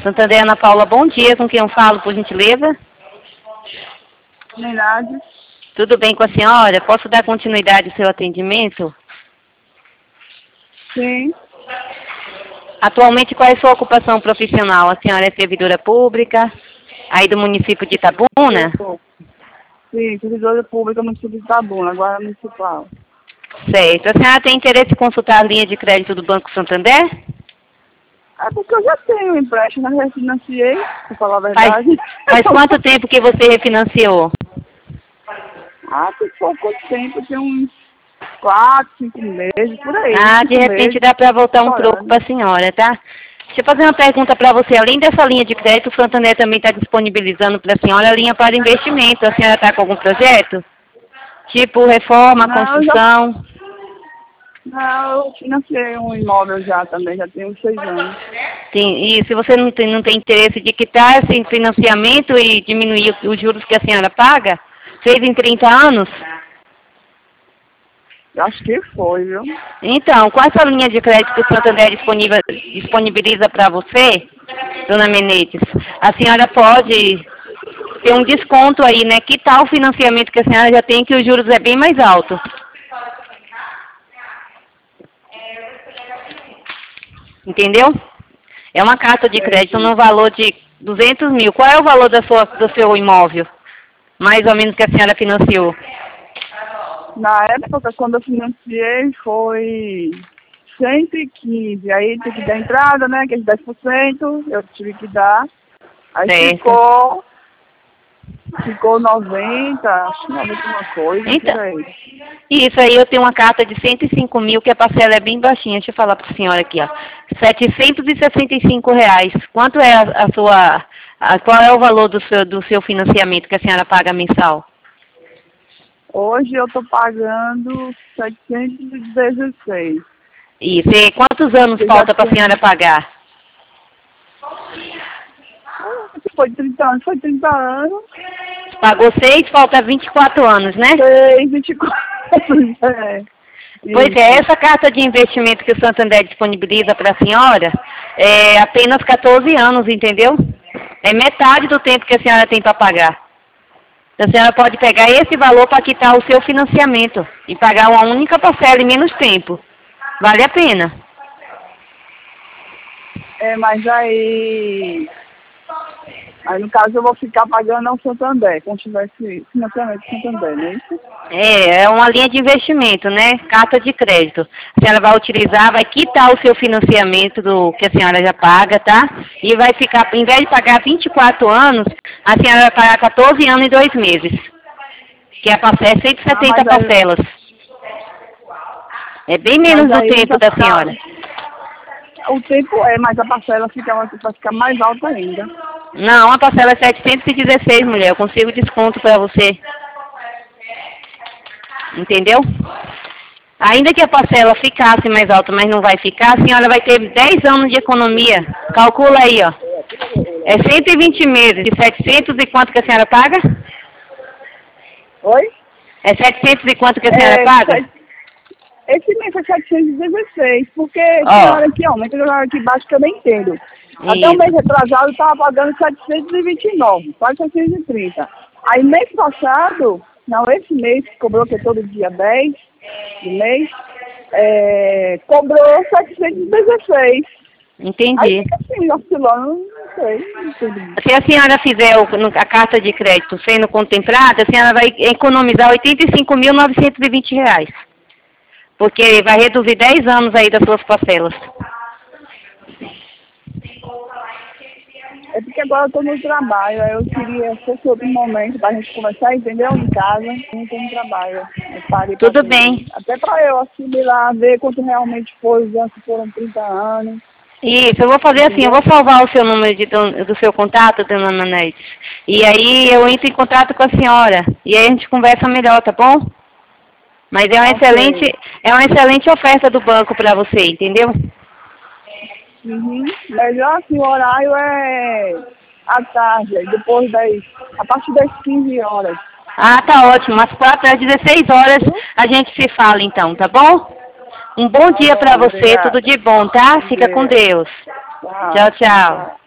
Santander, Ana Paula, bom dia. Com quem eu falo, por gentileza? Verdade. Tudo bem com a senhora? Posso dar continuidade ao seu atendimento? Sim. Atualmente, qual é a sua ocupação profissional? A senhora é servidora pública, aí do município de Itabuna? Sim, servidora pública no município de Itabuna, agora municipal. Certo. A senhora tem interesse em consultar a linha de crédito do Banco Santander? É porque eu já tenho um empréstimo, já refinanciei, pra falar a verdade. Faz quanto tempo que você refinanciou? Tem pouco tempo, tem uns 4, 5 meses, por aí. De repente dá para voltar um troco para a senhora, tá? Deixa eu fazer uma pergunta para você. Além dessa linha de crédito, o Santander também está disponibilizando para a senhora a linha para investimento. A senhora está com algum projeto? Tipo reforma, construção? Não, eu financiei um imóvel já também, já tem uns 6 anos. Sim, e se você não tem interesse de quitar esse financiamento e diminuir os juros que a senhora paga, fez em 30 anos? Eu acho que foi, viu? Então, com essa linha de crédito que o Santander disponibiliza para você, dona Menezes, a senhora pode ter um desconto aí, né? Que tal o financiamento que a senhora já tem, que os juros é bem mais alto? Entendeu? É uma carta de crédito no valor de 200 mil. Qual é o valor do seu imóvel? Mais ou menos que a senhora financiou? Na época, quando eu financiei, foi 115. Aí tem que dar entrada, né? Que é de 10%, eu tive que dar. Aí certo. ficou 90, acho que 90 uma coisa, então, por aí. Isso aí eu tenho uma carta de 105 mil, que a parcela é bem baixinha. Deixa eu falar para a senhora aqui, ó. R$765. Quanto é qual é o valor do seu financiamento que a senhora paga mensal? Hoje eu estou pagando 716. Isso. E quantos anos falta para a senhora pagar? Foi 30 anos, foi 30 anos. Pagou 6, falta 24 anos, né? 6, 24. Pois é, essa carta de investimento que o Santander disponibiliza para a senhora é apenas 14 anos, entendeu? É metade do tempo que a senhora tem para pagar. A senhora pode pegar esse valor para quitar o seu financiamento e pagar uma única parcela em menos tempo. Vale a pena. Mas aí no caso eu vou ficar pagando ao Santander, como tivesse financiamento do Santander, não é isso? É uma linha de investimento, né? Carta de crédito. A senhora vai utilizar, vai quitar o seu financiamento do que a senhora já paga, tá? E vai ficar, em vez de pagar 24 anos, a senhora vai pagar 14 anos e 2 meses. Que a parcela é 170 parcelas. É bem menos do tempo da senhora. O tempo mas a parcela vai ficar mais alta ainda. Não, a parcela é 716, mulher. Eu consigo desconto para você. Entendeu? Ainda que a parcela ficasse mais alta, mas não vai ficar, a senhora vai ter 10 anos de economia. Calcula aí, ó. É 120 meses. De 700 e quanto que a senhora paga? Oi? É 700 e quanto que a senhora paga? Esse mês foi 716, porque tem hora que aumenta, tem hora que baixa que eu nem entendo. Até o mês retrasado eu estava pagando 729, quase 730. Aí mês passado, esse mês que cobrou, que é todo dia 10 do mês, cobrou 716. Entendi. Aí fica assim, oscilando, não sei. Se a senhora fizer a carta de crédito sendo contemplada, a senhora vai economizar R$ 85.920. Porque vai reduzir 10 anos aí das suas parcelas. É porque agora eu estou no trabalho, aí eu queria, se fosse outro momento para a gente conversar, entendeu? Em casa, não estou no trabalho. Tudo bem. Até para eu assimilar, ver quanto realmente foi, os anos que foram 30 anos. Isso, eu vou fazer assim, eu vou salvar o seu número do seu contato, dona Nanete. E aí eu entro em contato com a senhora. E aí a gente conversa melhor, tá bom? Mas é uma excelente oferta do banco para você, entendeu? Melhor que o horário é à tarde, a partir das 15 horas. Tá ótimo. Às 16 horas a gente se fala então, tá bom? Um bom dia para você, tudo de bom, tá? Fica com Deus. Tchau, tchau.